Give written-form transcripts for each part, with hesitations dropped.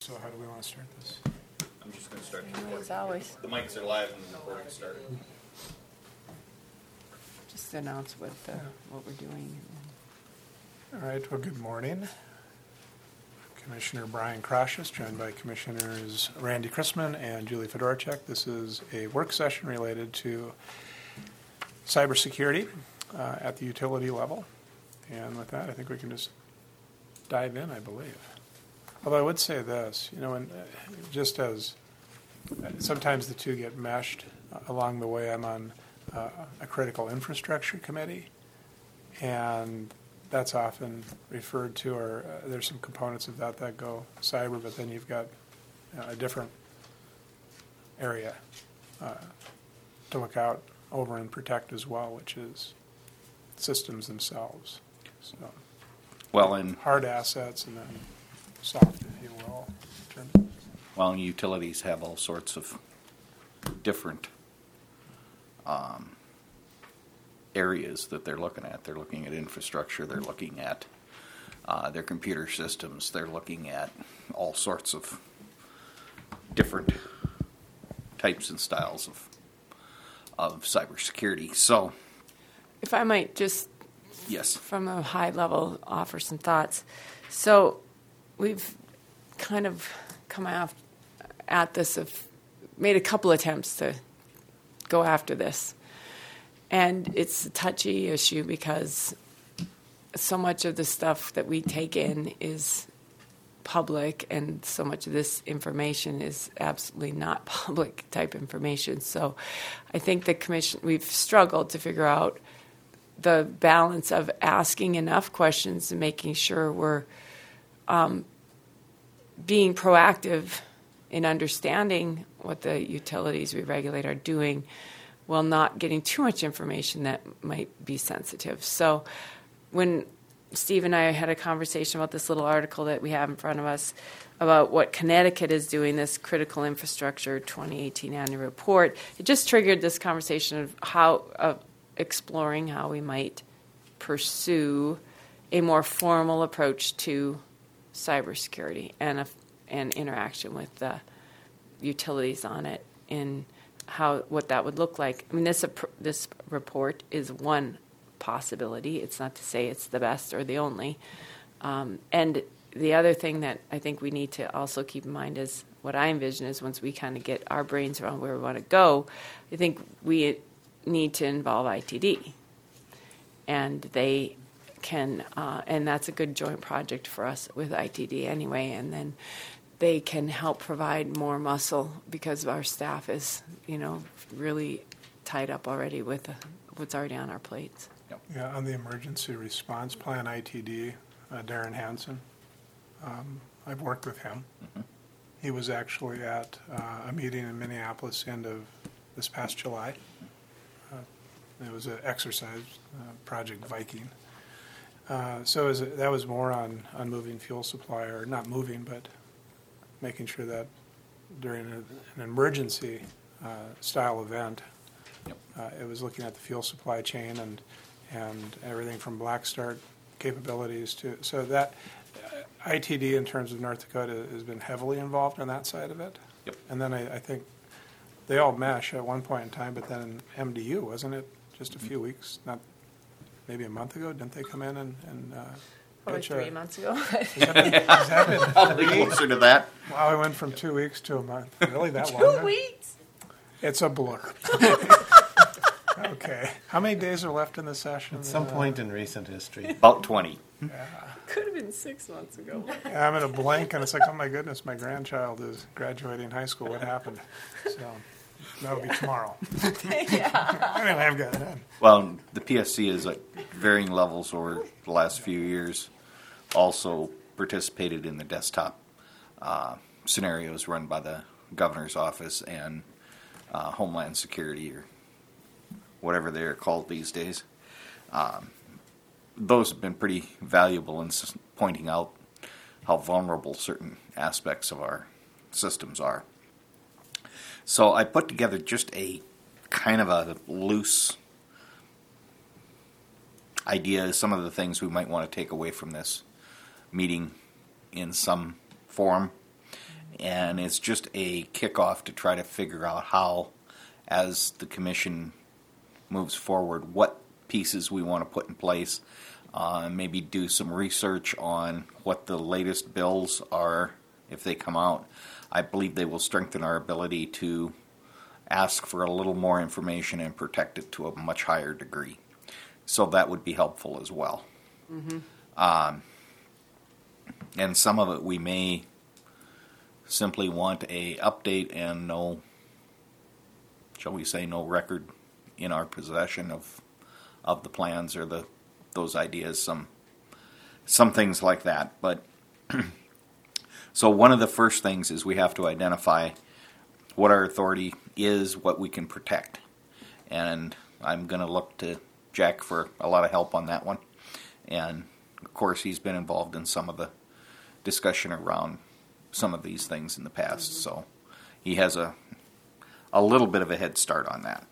So how do we want to start this? I'm just going to start. As always. The mics are live and the recording started. Just announce what we're doing. All right, well, good morning. Commissioner Brian Krashus, joined by Commissioners Randy Chrisman and Julie Fedorchak. This is a work session related to cybersecurity at the utility level. And with that, I think we can just dive in, I believe. Although I would say this, just as sometimes the two get meshed along the way, I'm on a critical infrastructure committee, and that's often referred to, or there's some components of that go cyber, but then you've got a different area to look out over and protect as well, which is systems themselves. So, Well, and hard assets and then soft, if you will. well, utilities have all sorts of different areas that they're looking at. They're looking at infrastructure. They're looking at their computer systems. They're looking at all sorts of different types and styles of cybersecurity. So, If I might just, yes, from a high level, offer some thoughts. So we've kind of come at this, made a couple attempts to go after this. And it's a touchy issue because so much of the stuff that we take in is public, and so much of this information is absolutely not public type information. So I think the commission, we've struggled to figure out the balance of asking enough questions and making sure we're being proactive in understanding what the utilities we regulate are doing, while not getting too much information that might be sensitive. So when Steve and I had a conversation about this little article that we have in front of us about what Connecticut is doing, this Critical Infrastructure 2018 annual report, it just triggered this conversation of exploring how we might pursue a more formal approach to cybersecurity and interaction with the utilities on it, in what that would look like. I mean, this report is one possibility. It's not to say it's the best or the only. And the other thing that I think we need to also keep in mind is what I envision is once we kind of get our brains around where we want to go, I think we need to involve ITD. And they can, and that's a good joint project for us with ITD anyway, and then they can help provide more muscle because our staff is, really tied up already with what's already on our plates. Yep. Yeah, on the emergency response plan, ITD, Darren Hansen, I've worked with him. Mm-hmm. He was actually at a meeting in Minneapolis end of this past July. It was an exercise, Project Viking. So that was more on moving fuel supply, or not moving, but making sure that during an emergency style event, yep, it was looking at the fuel supply chain and everything from black start capabilities to, so that ITD in terms of North Dakota has been heavily involved on that side of it. Yep. And then I think they all mesh at one point in time, but then MDU, wasn't it just a few weeks, not maybe a month ago, didn't they come in and Probably 3 months ago. Has that been probably closer to that. Wow, I went from 2 weeks to a month. Really, that long? 2 weeks? It's a blur. Okay. How many days are left in the session? At some point in recent history. About 20. Yeah. Could have been 6 months ago. I'm in a blank, and it's like, oh my goodness, my grandchild is graduating high school. What happened? So that'll be tomorrow. Yeah. Anyway, I've got it. Well, the PSC is at varying levels over the last few years. Also participated in the desktop scenarios run by the governor's office and Homeland Security, or whatever they're called these days. Those have been pretty valuable in pointing out how vulnerable certain aspects of our systems are. So I put together just a kind of a loose idea, some of the things we might want to take away from this meeting in some form. and it's just a kickoff to try to figure out how, as the commission moves forward, what pieces we want to put in place. Maybe do some research on what the latest bills are if they come out. I believe they will strengthen our ability to ask for a little more information and protect it to a much higher degree. So that would be helpful as well. And some of it we may simply want a update and no, shall we say, no record in our possession of the plans or those ideas, some things like that. But so one of the first things is we have to identify what our authority is, what we can protect. And I'm going to look to Jack for a lot of help on that one. And of course, he's been involved in some of the discussion around some of these things in the past. So he has a little bit of a head start on that.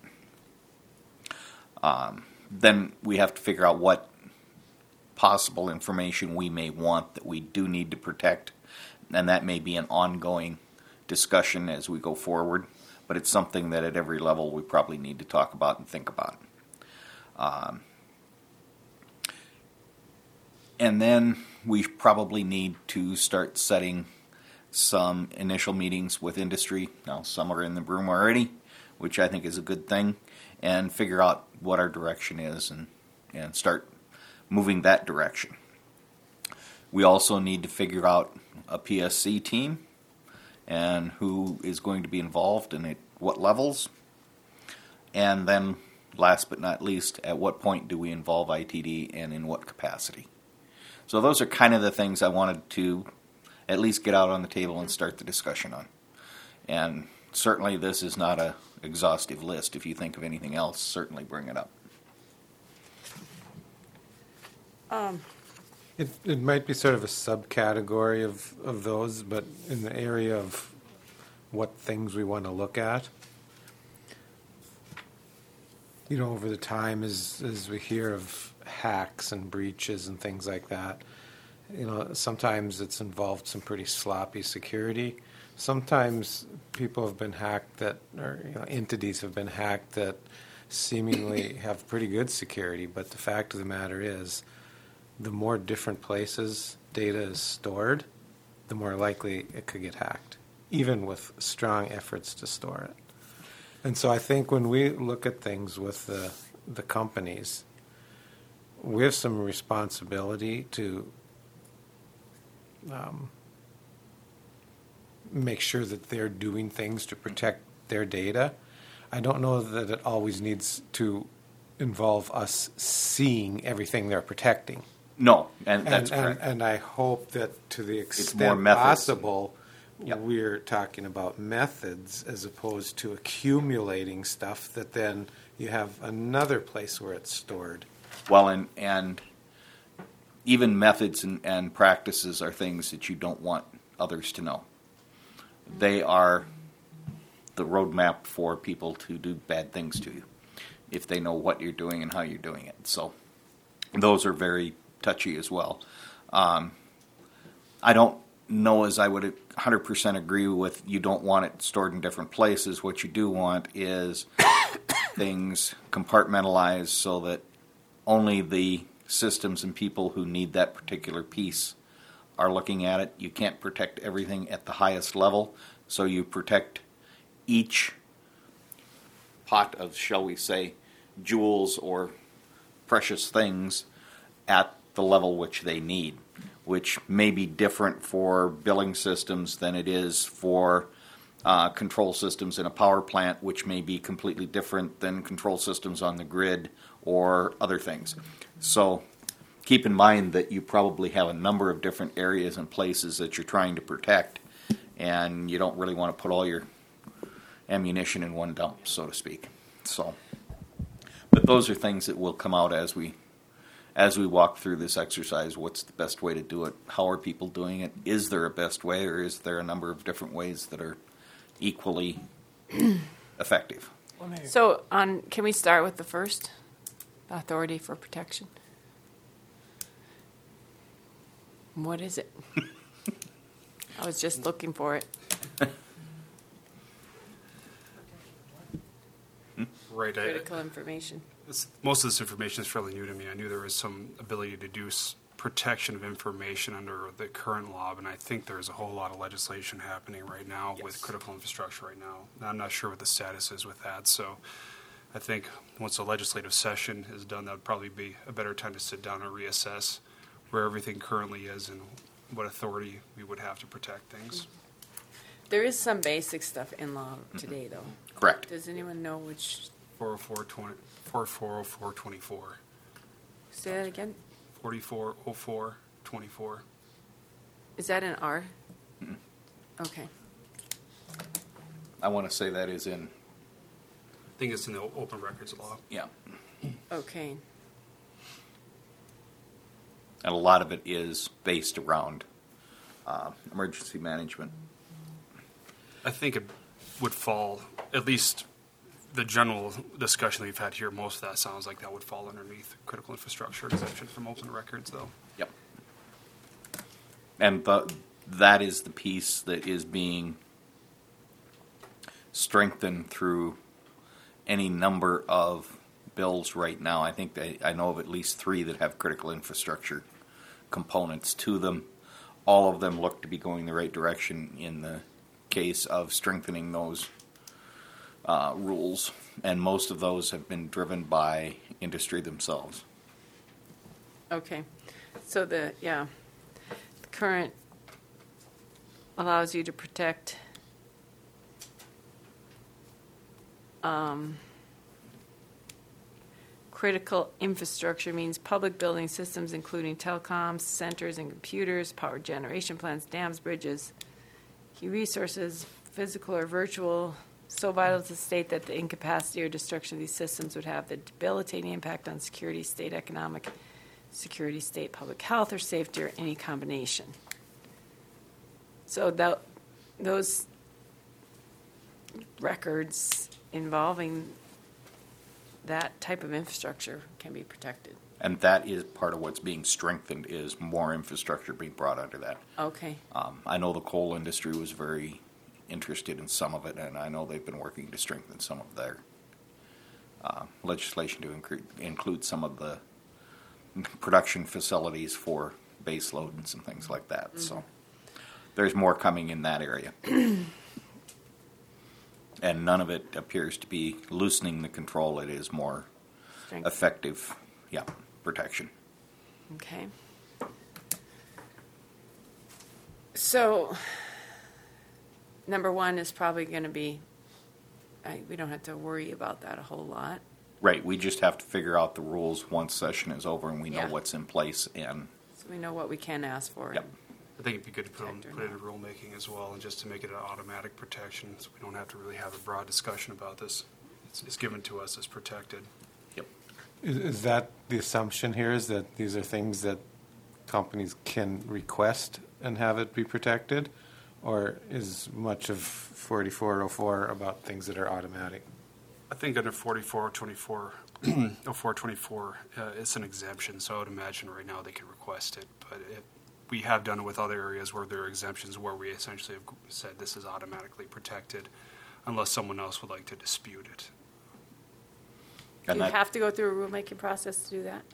Then we have to figure out what possible information we may want that we do need to protect. And that may be an ongoing discussion as we go forward. But it's something that at every level we probably need to talk about and think about. And then we probably need to start setting some initial meetings with industry. Now, some are in the room already, which I think is a good thing, and figure out what our direction is and start moving that direction. We also need to figure out a PSC team and who is going to be involved and at what levels. And then, last but not least, at what point do we involve ITD and in what capacity? So those are kind of the things I wanted to at least get out on the table and start the discussion on. And certainly this is not an exhaustive list. If you think of anything else, certainly bring it up. It might be sort of a subcategory of those, but in the area of what things we want to look at. You know, over the time as we hear of hacks and breaches and things like that, you know, sometimes it's involved some pretty sloppy security. Sometimes people have been hacked or entities have been hacked that seemingly have pretty good security, but the fact of the matter is, the more different places data is stored, the more likely it could get hacked, even with strong efforts to store it. And so I think when we look at things with the companies, we have some responsibility to make sure that they're doing things to protect their data. I don't know that it always needs to involve us seeing everything they're protecting. No, and that's correct. And I hope that to the more extent methods. possible, Yep. we're talking about methods as opposed to accumulating stuff that then you have another place where it's stored. Well, and even methods and practices are things that you don't want others to know. They are the roadmap for people to do bad things to you if they know what you're doing and how you're doing it. So those are very touchy as well. I don't know as I would 100% agree with you don't want it stored in different places. What you do want is things compartmentalized so that only the systems and people who need that particular piece are looking at it. You can't protect everything at the highest level, so you protect each pot of, shall we say, jewels or precious things at the level which they need, which may be different for billing systems than it is for control systems in a power plant, which may be completely different than control systems on the grid or other things. So keep in mind that you probably have a number of different areas and places that you're trying to protect, and you don't really want to put all your ammunition in one dump, so to speak. So, but those are things that will come out as we walk through this exercise. What's the best way to do it? How are people doing it? Is there a best way, or is there a number of different ways that are equally effective? So, can we start with the first, the authority for protection? What is it? I was just looking for it. right. critical information. Most of this information is fairly new to me. I knew there was some ability to do protection of information under the current law, and I think there's a whole lot of legislation happening right now with critical infrastructure right now. I'm not sure what the status is with that, so I think once the legislative session is done, that would probably be a better time to sit down and reassess where everything currently is and what authority we would have to protect things. There is some basic stuff in law today, though. Correct. Does anyone know which? 440424. Say that again. 440424. Is that an R? Okay. I want to say that is in, I think it's in the open records law. yeah. Okay. And a lot of it is based around emergency management. I think it would fall, at least the general discussion that we've had here, most of that sounds like that would fall underneath critical infrastructure exemption from open records, though. Yep. And that is the piece that is being strengthened through any number of bills right now. I think I know of at least 3 that have critical infrastructure components to them. All of them look to be going the right direction in the case of strengthening those rules, and most of those have been driven by industry themselves. Okay. So the current allows you to protect critical infrastructure means public building systems including telecoms, centers and computers, power generation plants, dams, bridges, key resources, physical or virtual, so vital to the state that the incapacity or destruction of these systems would have the debilitating impact on security, state economic security, state public health or safety, or any combination. So those records involving that type of infrastructure can be protected. And that is part of what's being strengthened, is more infrastructure being brought under that. Okay. I know the coal industry was very interested in some of it, and I know they've been working to strengthen some of their legislation to include some of the production facilities for base load and some things like that. Mm-hmm. So there's more coming in that area. And none of it appears to be loosening the control. It is more effective, protection. Okay. So, number 1 is probably going to be, we don't have to worry about that a whole lot. Right. We just have to figure out the rules once session is over and we know what's in place. And so we know what we can ask for. Yep. I think it'd be good to put in rulemaking as well, and just to make it an automatic protection, so we don't have to really have a broad discussion about this. It's given to us as protected. Yep. Is that the assumption here, is that these are things that companies can request and have it be protected? Or is much of 4404 about things that are automatic? I think under 4424, 0424, it's an exemption, so I would imagine right now they can request it, but we have done it with other areas where there are exemptions where we essentially have said this is automatically protected unless someone else would like to dispute it. Do you have to go through a rulemaking process to do that?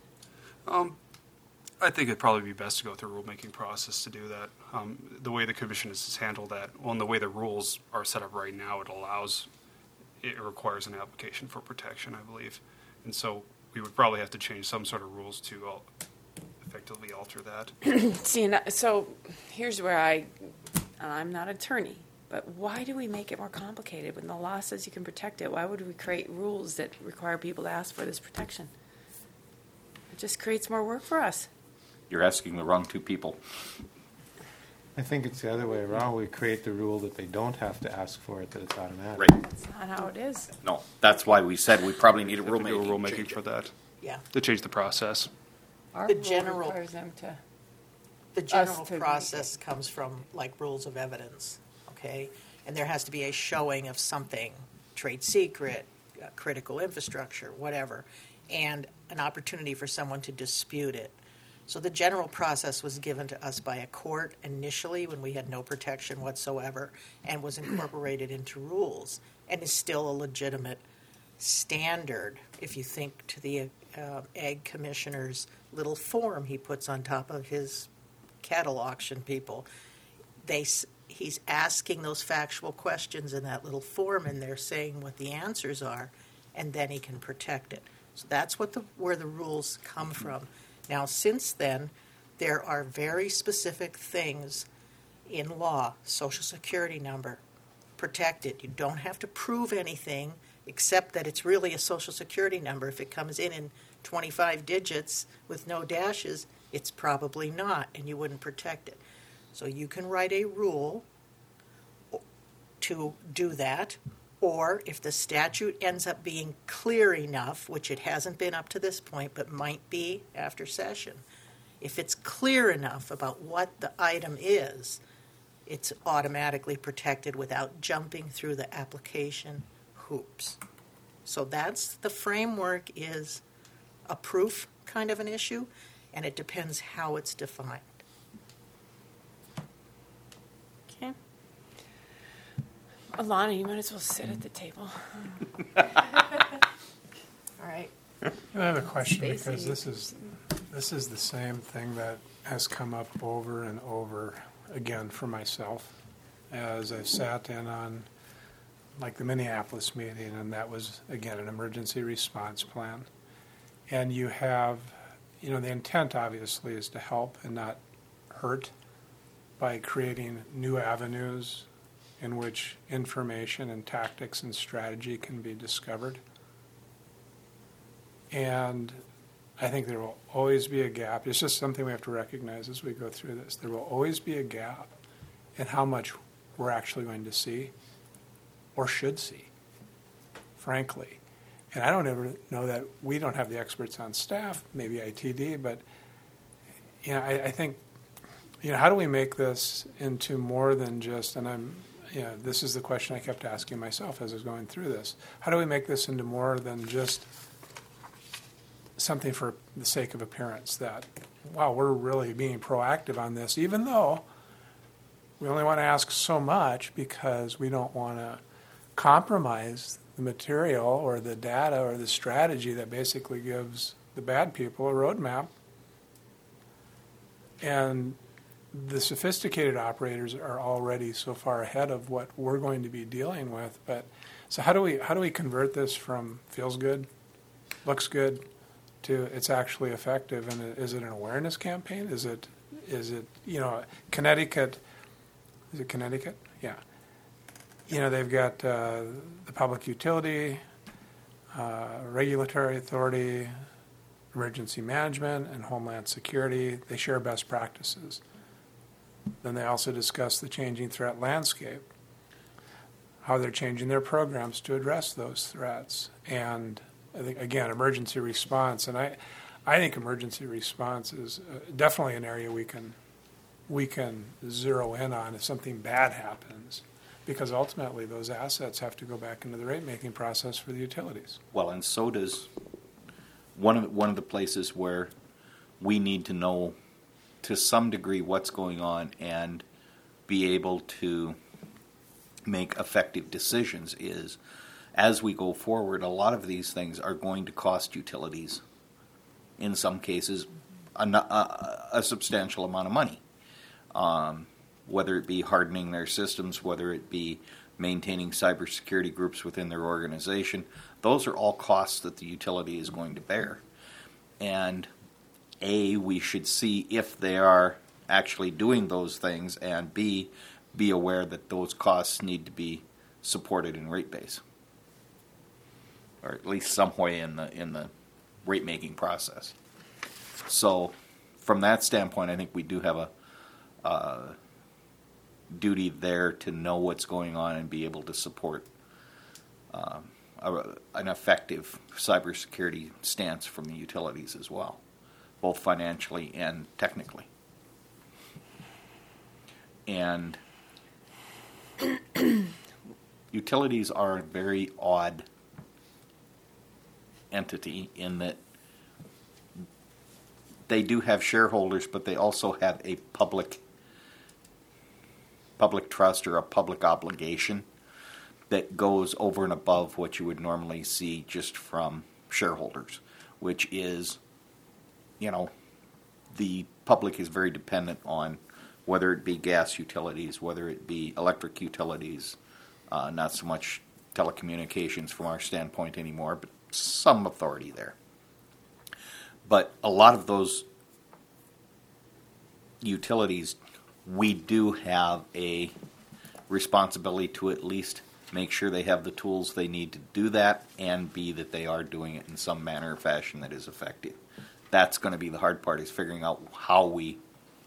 I think it'd probably be best to go through a rulemaking process to do that. The way the commission has handled that, and the way the rules are set up right now, it requires an application for protection, I believe. And so we would probably have to change some sort of rules to effectively alter that. See, so here's where I'm not an attorney, but why do we make it more complicated when the law says you can protect it? Why would we create rules that require people to ask for this protection? It just creates more work for us. You're asking the wrong 2 people. I think it's the other way around. We create the rule that they don't have to ask for it, that it's automatic. Right. That's not how it is. No, that's why we said we probably need a Have to do rulemaking. for that. Yeah. To change the process. Our The rule general- requires them to. The general to make process comes from like rules of evidence, okay? And there has to be a showing of something, trade secret, critical infrastructure, whatever, and an opportunity for someone to dispute it. So the general process was given to us by a court initially when we had no protection whatsoever and was incorporated into rules and is still a legitimate standard. If you think to the Ag Commissioner's little form he puts on top of his cattle auction people, he's asking those factual questions in that little form, and they're saying what the answers are, and then he can protect it. So that's where the rules come from. Now, since then, there are very specific things in law. Social Security number, protected. You don't have to prove anything except that it's really a Social Security number. If it comes in 25 digits with no dashes, it's probably not, and you wouldn't protect it. So you can write a rule to do that, or if the statute ends up being clear enough, which it hasn't been up to this point, but might be after session, if it's clear enough about what the item is, it's automatically protected without jumping through the application hoops. So that's the framework, is a proof kind of an issue, and it depends how it's defined. Okay. Alana, you might as well sit at the table. All right. I have a question, Stacy. because this is the same thing that has come up over and over again for myself as I've sat in on like the Minneapolis meeting, and that was again an emergency response plan. And you have, the intent obviously is to help and not hurt by creating new avenues in which information and tactics and strategy can be discovered. And I think there will always be a gap. It's just something we have to recognize as we go through this. There will always be a gap in how much we're actually going to see or should see, frankly. And I don't ever know that we don't have the experts on staff, maybe ITD, but I think, how do we make this into more than just, and this is the question I kept asking myself as I was going through this, how do we make this into more than just something for the sake of appearance, that, wow, we're really being proactive on this, even though we only want to ask so much because we don't want to compromise the material or the data or the strategy that basically gives the bad people a roadmap. And the sophisticated operators are already so far ahead of what we're going to be dealing with. But so how do we convert this from feels good, looks good, to it's actually effective? And is it an awareness campaign? Is it Connecticut? Is it Connecticut? Yeah. They've got the Public Utility, Regulatory Authority, Emergency Management, and Homeland Security. They share best practices. Then they also discuss the changing threat landscape, how they're changing their programs to address those threats. And I think, again, emergency response. And I think emergency response is definitely an area we can zero in on if something bad happens, because ultimately those assets have to go back into the rate-making process for the utilities. Well, and so does one of the places where we need to know to some degree what's going on and be able to make effective decisions is, as we go forward, a lot of these things are going to cost utilities, in some cases, a substantial amount of money. Whether it be hardening their systems, whether it be maintaining cybersecurity groups within their organization, those are all costs that the utility is going to bear. And A, we should see if they are actually doing those things, and B, be aware that those costs need to be supported in rate base, or at least some way in the rate making process. So, from that standpoint, I think we do have a duty there to know what's going on and be able to support an effective cybersecurity stance from the utilities as well, both financially and technically. And utilities are a very odd entity in that they do have shareholders, but they also have a public trust or a public obligation that goes over and above what you would normally see just from shareholders, which is, the public is very dependent on whether it be gas utilities, whether it be electric utilities, not so much telecommunications from our standpoint anymore, but some authority there. But a lot of those utilities, we do have a responsibility to at least make sure they have the tools they need to do that, and B, that they are doing it in some manner or fashion that is effective. That's going to be the hard part, is figuring out how we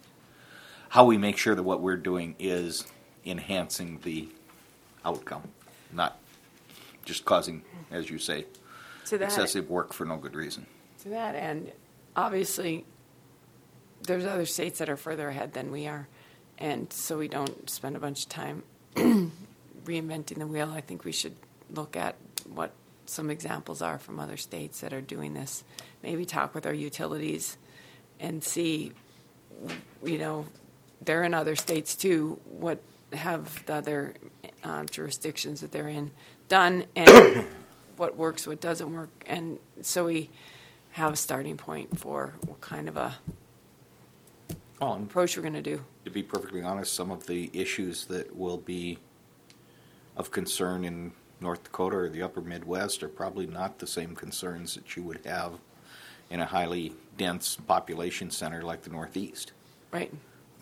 make sure that what we're doing is enhancing the outcome, not just causing, as you say, excessive work for no good reason. To that end, obviously, there's other states that are further ahead than we are, and so we don't spend a bunch of time reinventing the wheel. I think we should look at what some examples are from other states that are doing this. Maybe talk with our utilities and see, they're in other states too, what have the other jurisdictions that they're in done, and what works, what doesn't work, and so we have a starting point for what kind of a approach we're going to do. To be perfectly honest, some of the issues that will be of concern in North Dakota or the upper Midwest are probably not the same concerns that you would have in a highly dense population center like the Northeast. Right.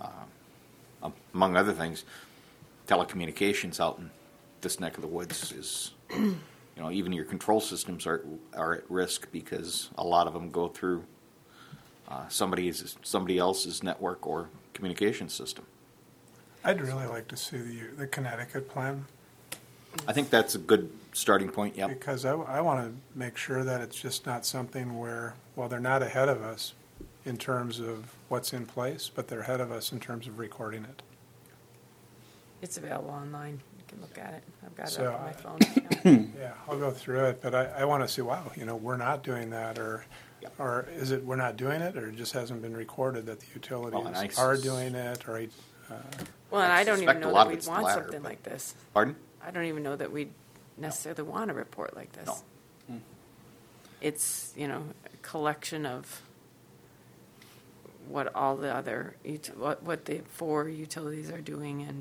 Among other things, telecommunications out in this neck of the woods is, even your control systems are at risk because a lot of them go through somebody else's network or communication system. I'd really like to see the Connecticut plan. I think that's a good starting point, yeah. Because I want to make sure that it's just not something where, they're not ahead of us in terms of what's in place, but they're ahead of us in terms of recording it. It's available online. You can look at it. I've got So, it up on my phone. Yeah, I'll go through it, but I want to see, we're not doing that, or is it we're not doing it, or it just hasn't been recorded that the utilities are doing it, or... Well, and I don't even suspect know a lot that of we'd it's the want latter, something but- like this. Pardon? I don't even know that we'd necessarily want a report like this. No. It's, a collection of what all the other, what the 4 utilities are doing. And,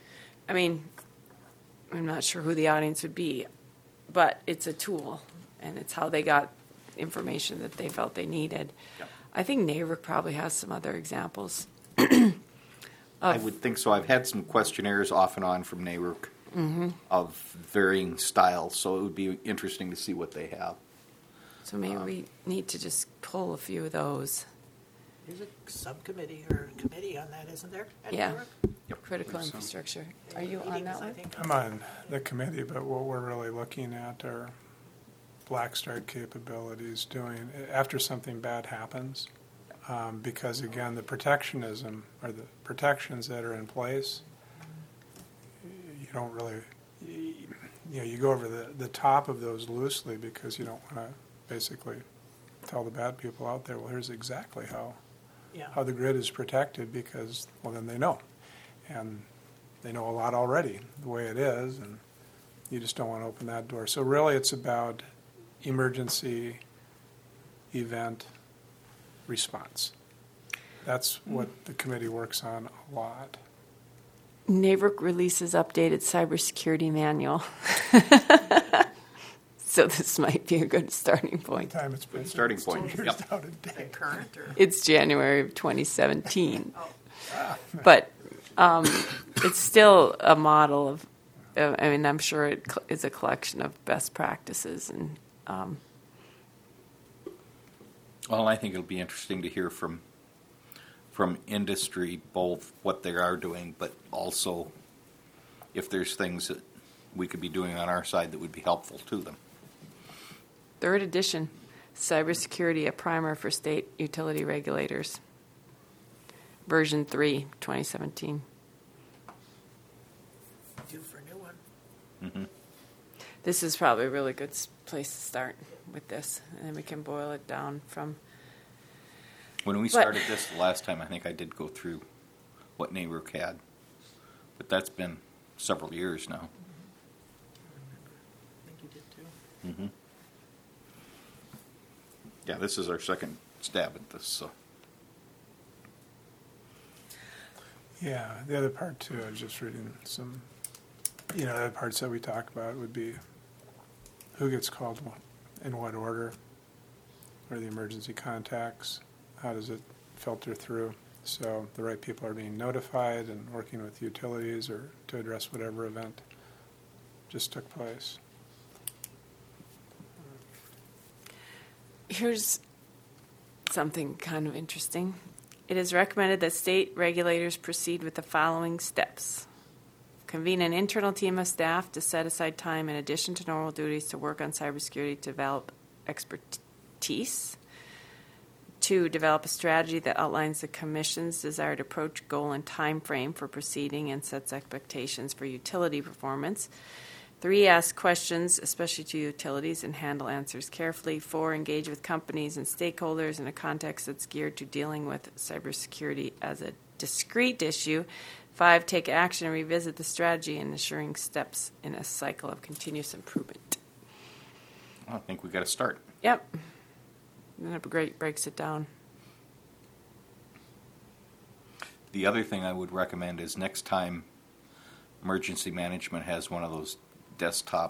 I'm not sure who the audience would be, but it's a tool, and it's how they got information that they felt they needed. Yep. I think NARUC probably has some other examples. I would think so. I've had some questionnaires off and on from NARUC of varying styles, so it would be interesting to see what they have. So maybe we need to just pull a few of those. There's a subcommittee or committee on that, isn't there? at Yeah. NERC? Yep. Critical So- infrastructure. Are you on Meetings, that I one? think. I'm on the committee, but what we're really looking at are black start capabilities doing, after something bad happens, because again, the protectionism, or the protections that are in place, you don't really, you go over the top of those loosely because you don't want to basically tell the bad people out there, here's exactly how Yeah. the grid is protected, because, then they know. And they know a lot already, the way it is, and you just don't want to open that door. So really, it's about emergency event response. That's what the committee works on a lot. NARUC releases updated cybersecurity manual. So this might be a good starting point. Time it's been starting point. 2 years Yep. out of Is date. it current or? It's January of 2017. But it's still a model of, I'm sure it is a collection of best practices. And Well, I think it'll be interesting to hear from industry both what they are doing, but also if there's things that we could be doing on our side that would be helpful to them. 3rd edition, Cybersecurity, a Primer for State Utility Regulators. Version 3, 2017. Due for a new one. This is probably a really good place to start with this, and then we can boil it down from. When we But- started this the last time, I think I did go through what NARUC had, but that's been several years now. Yeah, this is our second stab at this, so. Yeah, the other part too, I was just reading some, the other parts that we talk about would be who gets called in what order, or the emergency contacts, how does it filter through? So the right people are being notified and working with utilities or to address whatever event just took place. Here's something kind of interesting. It is recommended that state regulators proceed with the following steps. Convene an internal team of staff to set aside time in addition to normal duties to work on cybersecurity to develop expertise. 2, develop a strategy that outlines the Commission's desired approach, goal, and time frame for proceeding and sets expectations for utility performance. 3, ask questions, especially to utilities, and handle answers carefully. 4, engage with companies and stakeholders in a context that's geared to dealing with cybersecurity as a discrete issue. 5, take action and revisit the strategy and ensuring steps in a cycle of continuous improvement. I think we got to start. Yep. That great breaks it down. The other thing I would recommend is next time emergency management has one of those desktop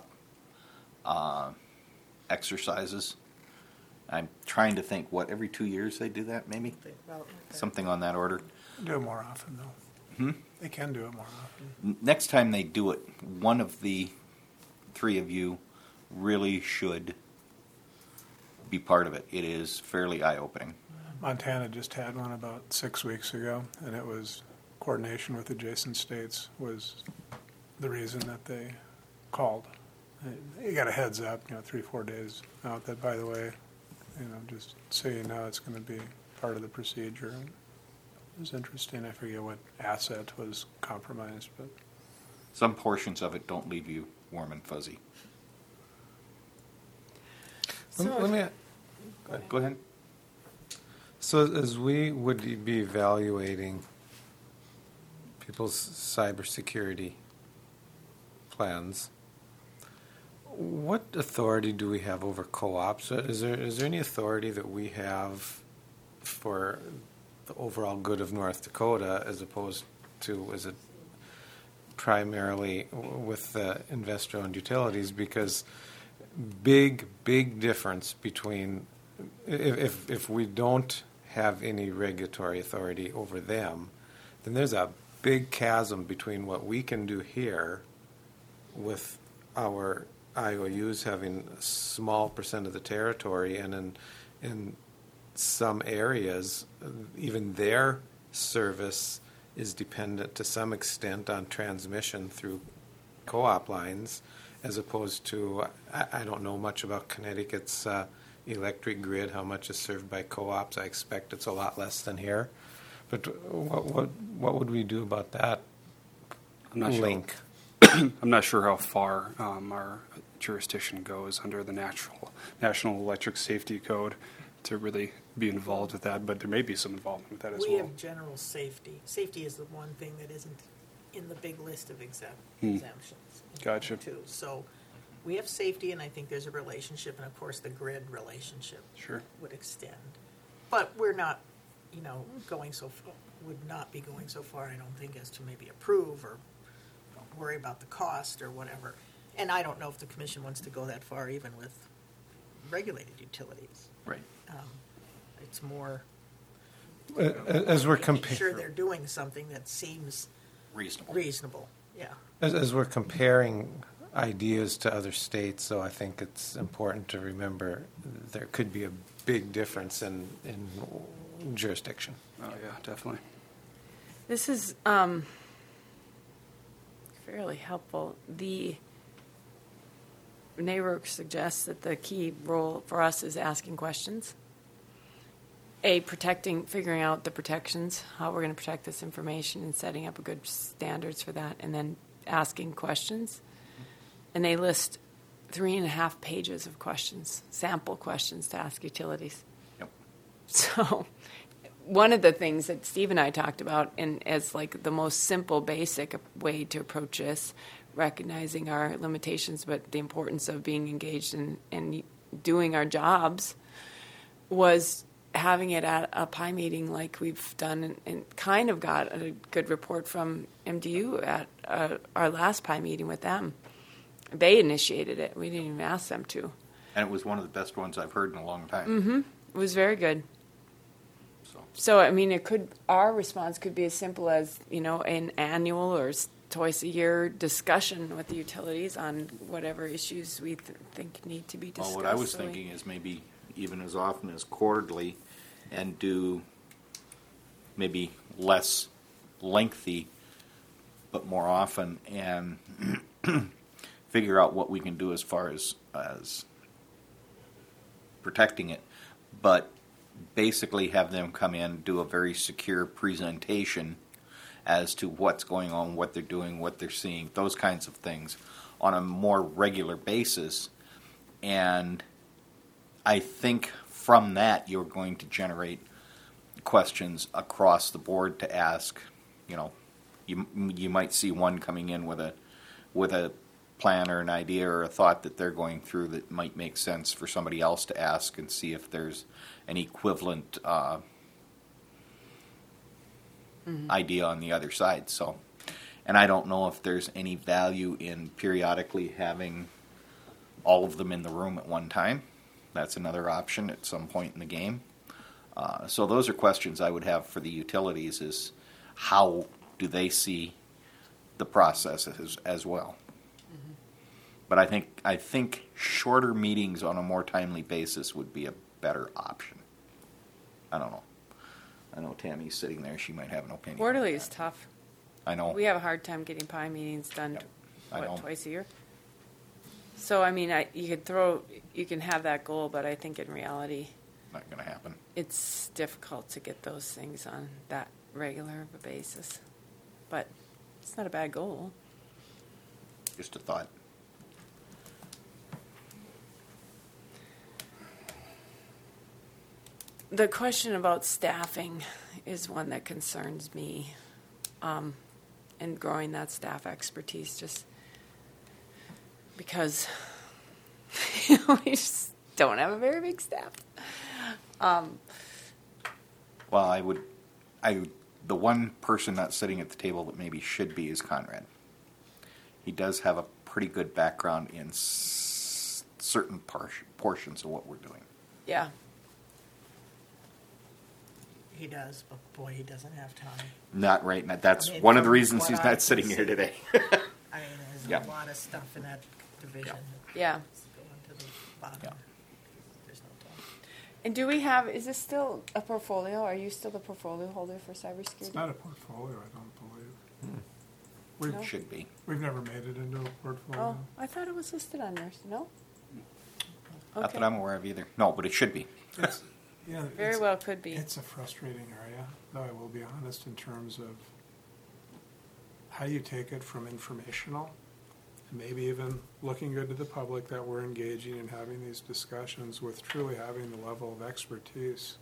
exercises. I'm trying to think, every 2 years they do that, maybe? Something on that order. Do it more often, though. They can do it more often. Next time they do it, one of the 3 of you really should be part of it. It is fairly eye-opening. Montana just had one about 6 weeks ago, and it was coordination with adjacent states was the reason that they called. You got a heads up, 3-4 days out that, by the way, just so you know, it's going to be part of the procedure. And it was interesting. I forget what asset was compromised, but Some portions of it don't leave you warm and fuzzy. Let me. Go ahead. So, as we would be evaluating people's cybersecurity plans, what authority do we have over co-ops? Is there any authority that we have for the overall good of North Dakota, as opposed to, is it primarily with the investor-owned utilities? Because big difference between if we don't have any regulatory authority over them, then there's a big chasm between what we can do here with our IOUs having a small percent of the territory, and in some areas, even their service is dependent to some extent on transmission through co-op lines, as opposed to, I don't know much about Connecticut's electric grid, how much is served by co-ops. I expect it's a lot less than here. But what would we do about that link? I'm not sure how far our jurisdiction goes under the National Electric Safety Code to really be involved with that, but there may be some involvement with that as We well. have general safety. Safety is the one thing that isn't in the big list of exemptions. Gotcha. Too. So we have safety, and I think there's a relationship, and of course the grid relationship Sure. would extend. But we're not, going so far, would not be going so far, I don't think, as to maybe approve or worry about the cost or whatever. And I don't know if the commission wants to go that far even with regulated utilities. Right. It's more As we're making sure comparing, they're doing something that seems reasonable. Yeah. as we're comparing ideas to other states, so I think it's important to remember there could be a big difference in jurisdiction. Oh, yeah, definitely. This is fairly helpful. The NARUC suggests that the key role for us is asking questions. Figuring out the protections, how we're going to protect this information, and setting up a good standards for that, and then asking questions. And they list 3.5 pages of questions, sample questions to ask utilities. Yep. So one of the things that Steve and I talked about, and as like the most simple, basic way to approach this, recognizing our limitations, but the importance of being engaged and doing our jobs, was having it at a PI meeting like we've done, and kind of got a good report from MDU at our last PI meeting with them. They initiated it. We didn't even ask them to. And it was one of the best ones I've heard in a long time. Mm-hmm. It was very good. So. So, I mean, our response could be as simple as, an annual or twice a year discussion with the utilities on whatever issues we think need to be discussed. Well, what I was thinking is maybe even as often as quarterly, and do maybe less lengthy, but more often, and figure out what we can do as far as protecting it, but basically have them come in, do a very secure presentation as to what's going on, what they're doing, what they're seeing, those kinds of things on a more regular basis. And I think from that you're going to generate questions across the board to ask. You might see one coming in with a plan or an idea or a thought that they're going through that might make sense for somebody else to ask, and see if there's an equivalent idea on the other side. So, and I don't know if there's any value in periodically having all of them in the room at one time. That's another option at some point in the game. So those are questions I would have for the utilities: is how do they see the process as well? Mm-hmm. But I think shorter meetings on a more timely basis would be a better option. I don't know. I know Tammy's sitting there; she might have an opinion. Quarterly is tough. I know. We have a hard time getting PI meetings done. Yep. I know. Twice a year? So, I mean, you can have that goal, but I think in reality, Not going to happen. it's difficult to get those things on that regular of a basis. But it's not a bad goal. Just a thought. The question about staffing is one that concerns me, and growing that staff expertise, just because we just don't have a very big staff. Well, the one person not sitting at the table that maybe should be is Conrad. He does have a pretty good background in certain portions of what we're doing. Yeah. He does, but boy, he doesn't have time. Not right now. That's I mean, one of the from reasons what he's I not can sitting here see. today. I mean, there's Yeah. a lot of stuff in that division. Yeah. That's going to the bottom. Yeah. There's no time. And is this still a portfolio? Are you still the portfolio holder for cybersecurity? It's not a portfolio, I don't believe. We've, No? Should be. we've never made it into a portfolio. Oh, I thought it was listed on yours. No? Not that I'm aware of either. No, but it should be. It's, yeah, Very it's, well could be. It's a frustrating area, though I will be honest, in terms of how you take it from informational, and maybe even looking good to the public that we're engaging and having these discussions, with truly having the level of expertise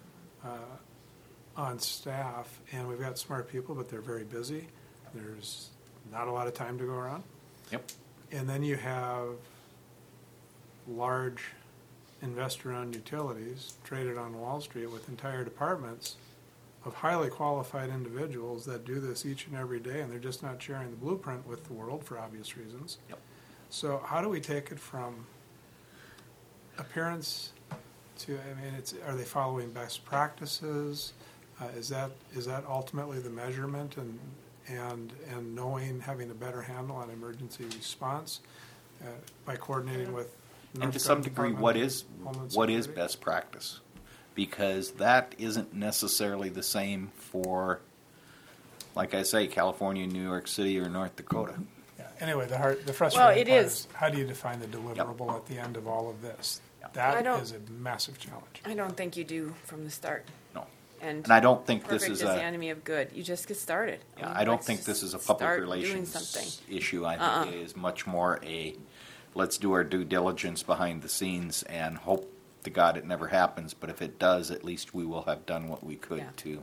on staff. And we've got smart people, but they're very busy. There's not a lot of time to go around. Yep. And then you have large investor-owned utilities traded on Wall Street with entire departments of highly qualified individuals that do this each and every day, and they're just not sharing the blueprint with the world for obvious reasons. Yep. So how do we take it from appearance to, are they following best practices? Is that ultimately the measurement, and knowing, having a better handle on emergency response by coordinating with And to North some Dakota degree, Department what of is Homeland best practice? Because that isn't necessarily the same for, like I say, California, New York City, or North Dakota. Yeah. Anyway, the frustrating it part is. how do you define the deliverable at the end of all of this? That is a massive challenge. I don't think you do from the start. No. And I don't think this perfect is is the a. enemy of good. You just get started. Yeah, I don't think this is a public start doing relations something. issue. I think it is much more a let's do our due diligence behind the scenes and hope to God it never happens, but if it does, at least we will have done what we could Yeah. to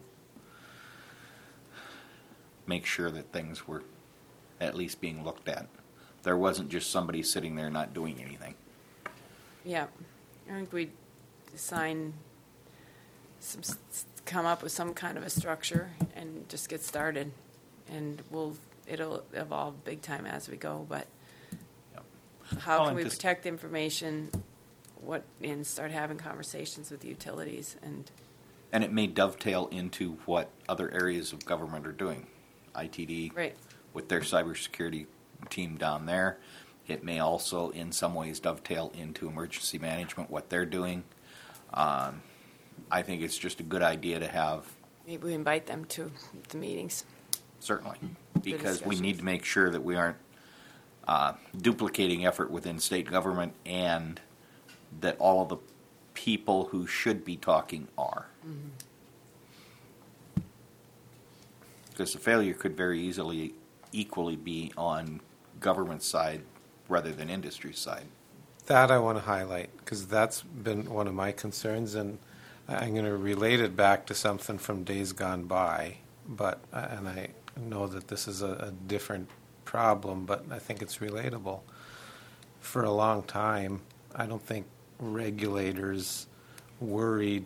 make sure that things were at least being looked at. There wasn't just somebody sitting there not doing anything. Yeah, I think we come up with some kind of a structure and just get started, and it'll evolve big time as we go. But Yep. how Well, can and we just- protect information? And start having conversations with the utilities And it may dovetail into what other areas of government are doing. ITD, right. with their cybersecurity team down there. It may also, in some ways, dovetail into emergency management, what they're doing. I think it's just a good idea to have, Maybe we invite them to the meetings. certainly, because we need discussions. to make sure that we aren't duplicating effort within state government, and that all of the people who should be talking are. Because the failure could very easily equally be on government side rather than industry side. That I want to highlight because that's been one of my concerns, and I'm going to relate it back to something from days gone by. And I know that this is a different problem, but I think it's relatable. For a long time, I don't think regulators worried,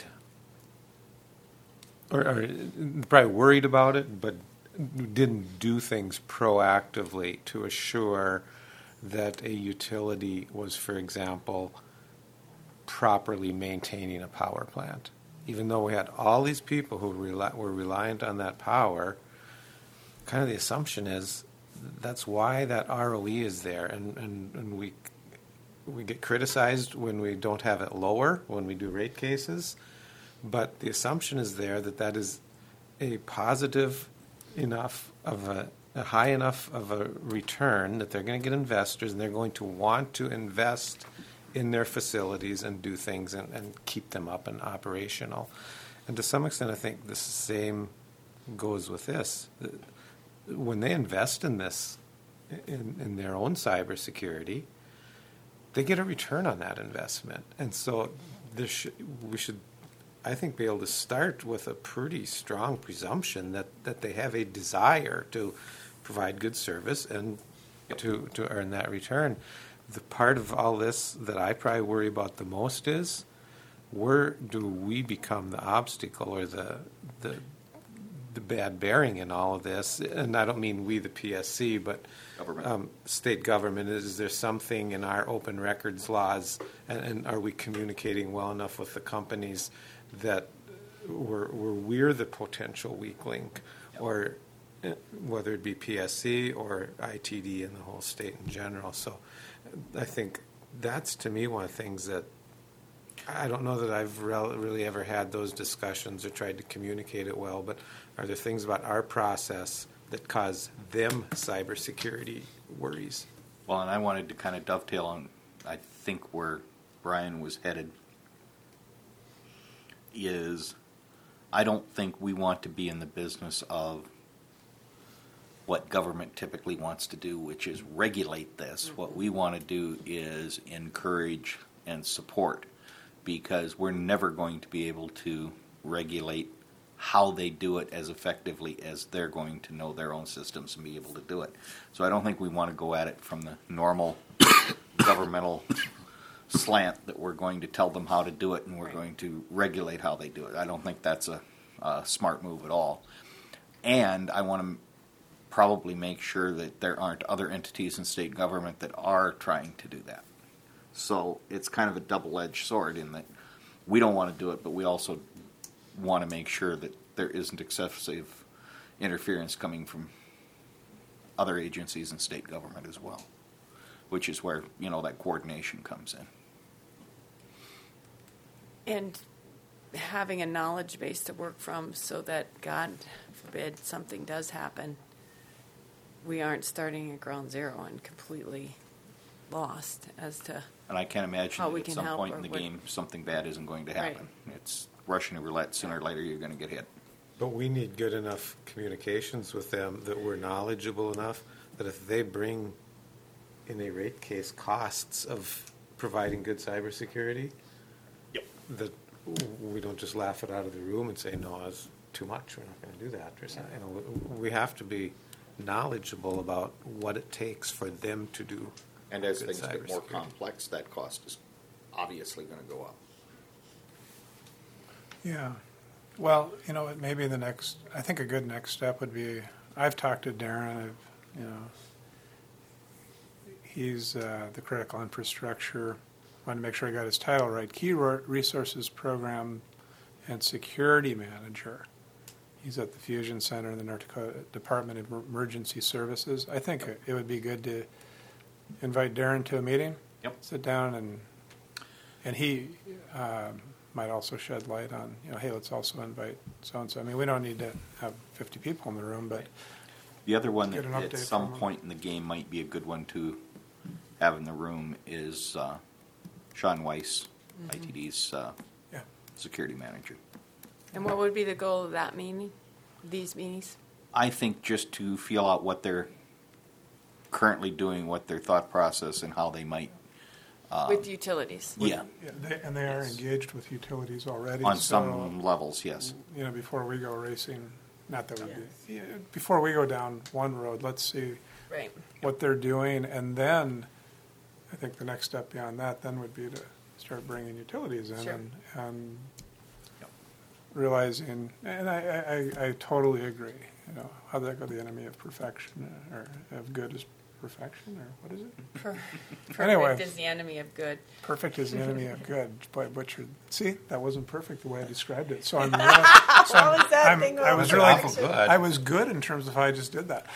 or probably worried about it, but didn't do things proactively to assure that a utility was, for example, properly maintaining a power plant. Even though we had all these people who were reliant on that power, kind of the assumption is that's why that ROE is there, and we get criticized when we don't have it lower, when we do rate cases, but the assumption is there that is a positive enough of a high enough of a return that they're going to get investors, and they're going to want to invest in their facilities and do things and keep them up and operational. And to some extent, I think the same goes with this. When they invest in this, in their own cybersecurity, they get a return on that investment. And so we should, I think, be able to start with a pretty strong presumption that they have a desire to provide good service and to earn that return. The part of all this that I probably worry about the most is, where do we become the obstacle or the bad bearing in all of this? And I don't mean we, the PSC, but Government. State government. Is there something in our open records laws, and are we communicating well enough with the companies that we're the potential weak link, or whether it be PSC or ITD and the whole state in general? So I think that's, to me, one of the things that I don't know that I've really ever had those discussions or tried to communicate it well, but are there things about our process that cause them cybersecurity worries? Well, and I wanted to kind of dovetail on, I think, where Brian was headed, is I don't think we want to be in the business of what government typically wants to do, which is regulate this. What we want to do is encourage and support, because we're never going to be able to regulate how they do it as effectively as they're going to know their own systems and be able to do it. So I don't think we want to go at it from the normal governmental slant that we're going to tell them how to do it and we're going to regulate how they do it. I don't think that's a smart move at all. And I want to probably make sure that there aren't other entities in state government that are trying to do that. So it's kind of a double-edged sword in that we don't want to do it, but we also want to make sure that there isn't excessive interference coming from other agencies in state government as well, which is where, that coordination comes in. And having a knowledge base to work from, so that, God forbid, something does happen, we aren't starting at ground zero and completely lost as to And I can't imagine how that we at can some help point or in the what- game something bad isn't going to happen. It's Russian roulette. Sooner or later you're going to get hit. But we need good enough communications with them that we're knowledgeable enough that if they bring in a rate case costs of providing good cybersecurity, Yep. that we don't just laugh it out of the room and say, no, it's too much, we're not going to do that. Or something. You know, we have to be knowledgeable about what it takes for them to do. And as good things get more cybersecurity. complex, that cost is obviously going to go up. Yeah. Well, you know, maybe I think a good next step would be, I've talked to Darren, he's the critical infrastructure, wanted to make sure I got his title right, Key Resources Program and Security Manager. He's at the Fusion Center in the North Dakota Department of Emergency Services. I think it would be good to invite Darren to a meeting. Yep. Sit down and he might also shed light on, hey, let's also invite so-and-so. I mean, we don't need to have 50 people in the room, but The other one Get that an at update some from him. point in the game might be a good one to have in the room is Sean Weiss, ITD's yeah. security manager. And what would be the goal of that meeting, these meetings? I think just to feel out what they're currently doing, what their thought process, and how they might. With utilities? Yeah, And they are engaged with utilities already. on so, some levels, yes. before we go racing, not that before we go down one road, let's see Right. what they're doing, and then I think the next step beyond that then would be to start bringing utilities in Sure. and realizing, and I totally agree. How did that go? The enemy of perfection, or of good is perfection, or what is it? Perfect Anyway. is the enemy of good. Perfect is the enemy of good. Boy, butchered. See, that wasn't perfect the way I described it. So I'm. What was that thing? I was That's really awful good. I was good in terms of how I just did that.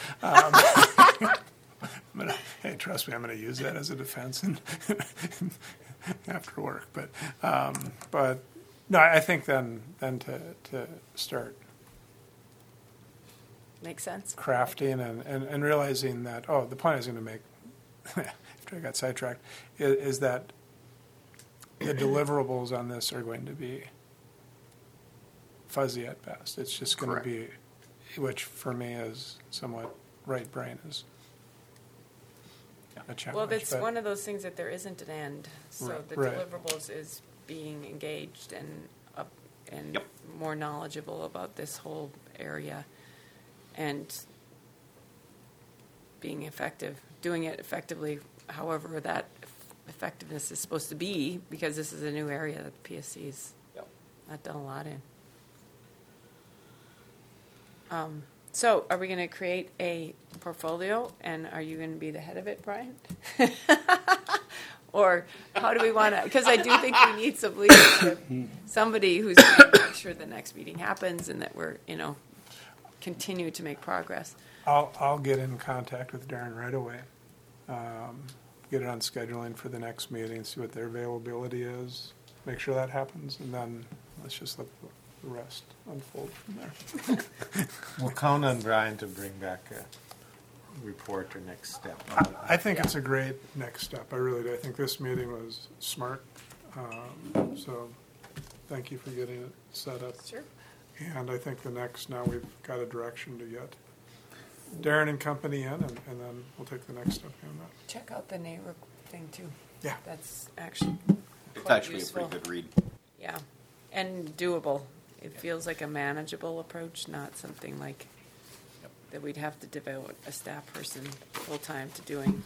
Hey, trust me, I'm going to use that as a defense and after work. But no, I think then to start Makes sense? crafting and realizing that, the point I was going to make after I got sidetracked is that the deliverables on this are going to be fuzzy at best. It's just going Correct. to be, which for me is somewhat right brain is a challenge. Well, that's but- one of those things that there isn't an end. So Right. the Right. deliverables is being engaged and Yep. more knowledgeable about this whole area and being effective, doing it effectively, however that effectiveness is supposed to be, because this is a new area that the PSC's Yep. not done a lot in. So are we going to create a portfolio, and are you going to be the head of it, Brian? Or how do we want to, because I do think we need some leadership, somebody who's going to make sure the next meeting happens and that we're, continue to make progress. I'll get in contact with Darren right away. Get it on scheduling for the next meeting, see what their availability is, make sure that happens, and then let's just let the rest unfold from there. We'll count on Brian to bring back a report or next step. I think it's a great next step. I really do. I think this meeting was smart. So thank you for getting it set up. Sure. And I think now we've got a direction to get Darren and company in, and then we'll take the next step beyond that. Check out the neighbor thing, too. Yeah. That's actually It's quite actually useful. a pretty good read. Yeah, and doable. It feels like a manageable approach, not something like that we'd have to devote a staff person full-time to doing.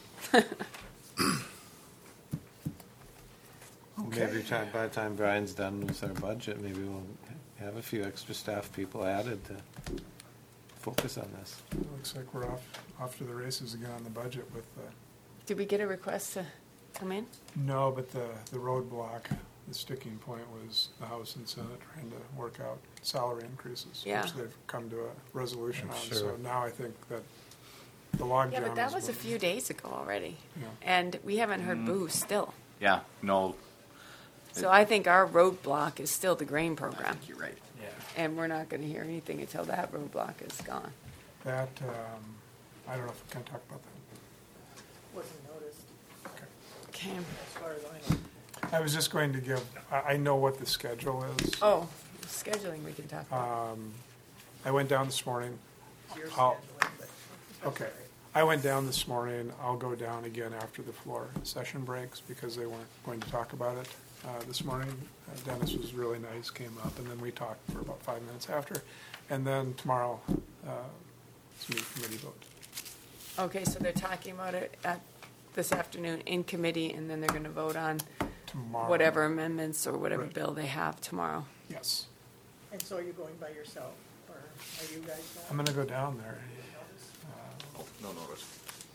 Maybe by the time Brian's done with our budget, maybe we'll have a few extra staff people added to focus on this. Looks like we're off to the races again on the budget with the. Did we get a request to come in? No, but the roadblock, the sticking point was the House and Senate trying to work out salary increases, Yeah. which they've come to a resolution on. Sure. So now I think that the logjam Yeah, but that is was a what- few days ago already. Yeah. And we haven't heard boo still. Yeah, no, So I think our roadblock is still the grain program. you're right. And we're not going to hear anything until that roadblock is gone. That, I don't know if we can talk about that. Wasn't noticed, Okay. as far as I know. I was just going to give, I know what the schedule is. Oh, scheduling we can talk about. I went down this morning. Your I'll- scheduling, but Okay. I went down this morning. I'll go down again after the floor session breaks because they weren't going to talk about it. this morning. Dennis was really nice, came up, and then we talked for about 5 minutes after. And then tomorrow, it's a committee vote. Okay, so they're talking about it this afternoon in committee, and then they're going to vote on Tomorrow. whatever amendments or whatever Right. bill they have tomorrow. Yes. And so are you going by yourself, or are you guys going? I'm going to go down there. No notice.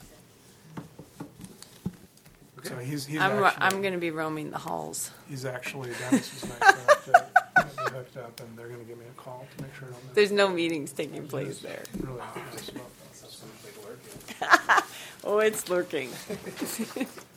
So he's I'm actually, going to be roaming the halls. he's actually, Dennis is nice enough to get me hooked up, and they're going to give me a call to make sure I don't miss. There's no meetings taking place there. Really nice about that. Oh, it's lurking.